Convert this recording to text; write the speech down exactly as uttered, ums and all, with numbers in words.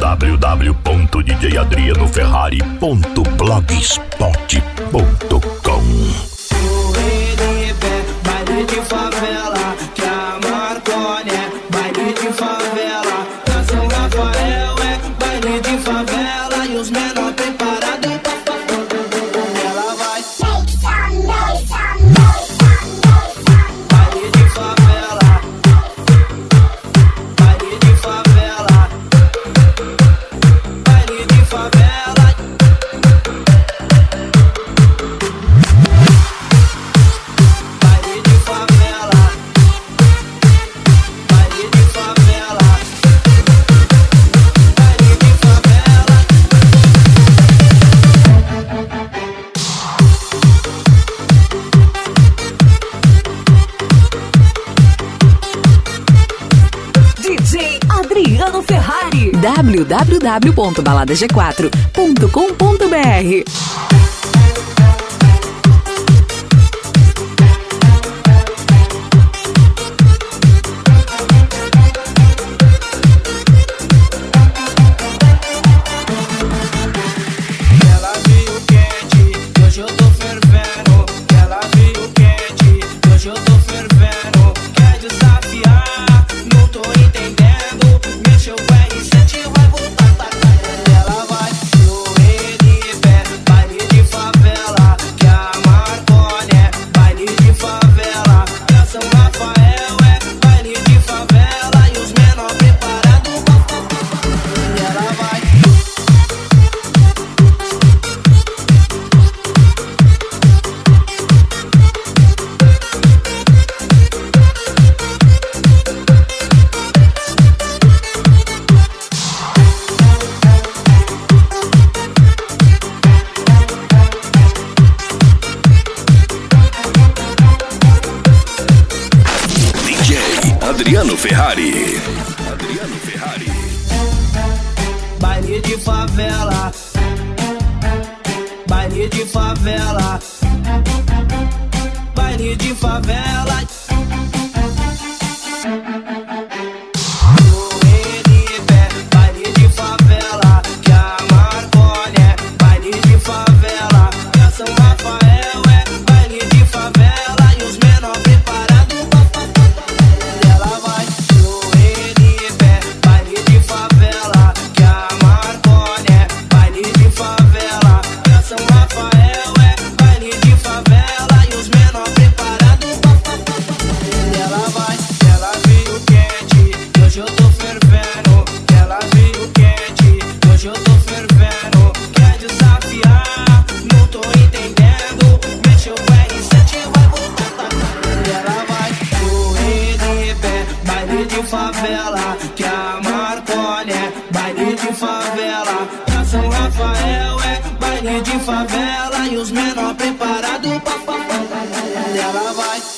w w ponto d j adriano ferrari ponto blogspot ponto com. Baile de favela, que a Marconi é baile de favela. Na São Rafael é baile de favela e os menores preparados. Ela vai. Baile de favela, baile de favela, baile de favela. D J Adriano Ferrari. w w w ponto balada g quatro ponto com ponto b r. Ela veio quente, hoje eu tô fervendo. Ela veio quente, hoje eu tô fervendo. Quer desafiar? Não tô entendendo. Mexeu o R sete, vai voltar, tá, tá. Ela vai no Renipé, baile de favela, que a Marconi é baile de favela. Na São Rafael é baile de favela e os menores preparados. Ela vai. D J Adriano Ferrari. Adriano Ferrari. Baile de favela, baile de favela, baile de favela. No Renipé, baile de favela, que a Marconi é baile de favela. Na São Rafael é baile de favela e os menores preparados. Ela vai no Renipé, baile de favela, que a Marconi é baile de favela. Na São Rafael é baile de favela e os menores preparados. Ela vai, ela veio quente, hoje eu tô fervendo. Ela veio quente, hoje eu tô fervendo. Quer desafiar? Não tô entendendo. Mexeu o R sete, vai voltar, tá. Ela vai no Renipé, baile de favela, que a Marconi é baile de favela. Na São Rafael é baile de favela e os menores preparados. Ela vai.